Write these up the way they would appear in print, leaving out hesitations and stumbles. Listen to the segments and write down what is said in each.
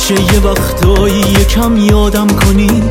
میشه یه وقتایی یکم یادم کنی،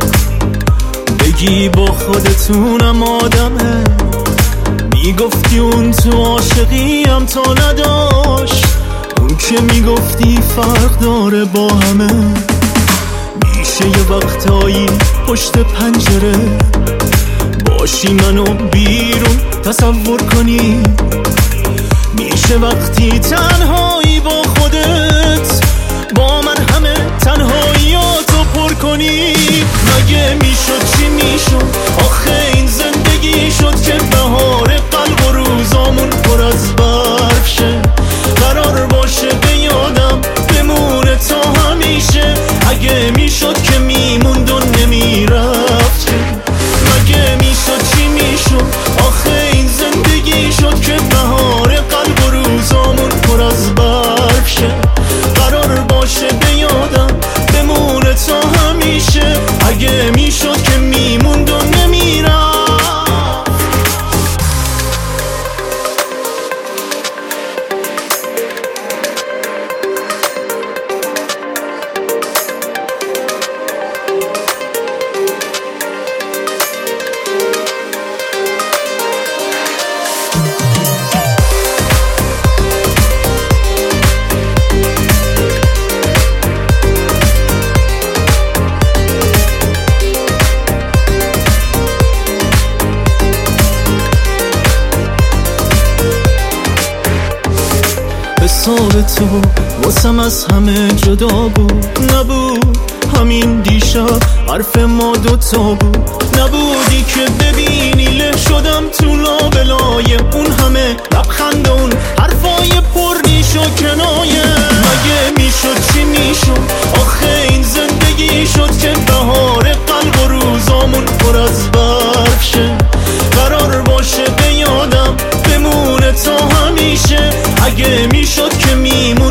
بگی با خودتونم آدمه. میگفتی اون تو عاشقیم تا نداشت، اون که میگفتی فرق داره با همه. میشه یه وقتایی پشت پنجره باشی منو بیرون تصور کنی، میشه وقتی تنهایی با خودت با من همه تنهاییاتو پر کنی. مگه میشد چی میشد آخه این زندگی شد که بهار قلب و روزامون پر از برف شه. قرار باشه به یادم بمونه تا همیشه، اگه میشد که میموند و نمیرفت. مگه میشد چی میشد آخه این زندگی شد که بهار قلب و روزامون پر از برف شه. قرار باشه به یادم بمونه تا همیشه، اگه میشد که میموند و نمیرفت. حساب تو واسم از همه جدا بود، نبود همین دیشب حرف ما دوتا بود. نبودی که ببینی له شدم تو لابلای اون همه لبخند و اون حرفای پر نیش و کنایه. مگه میشد چی میشد آخه این زندگی شد که بهار قلب و روزامون پر از برف شه. قرار باشه به یادم بمونه تا همیشه، اگه میشد که میمون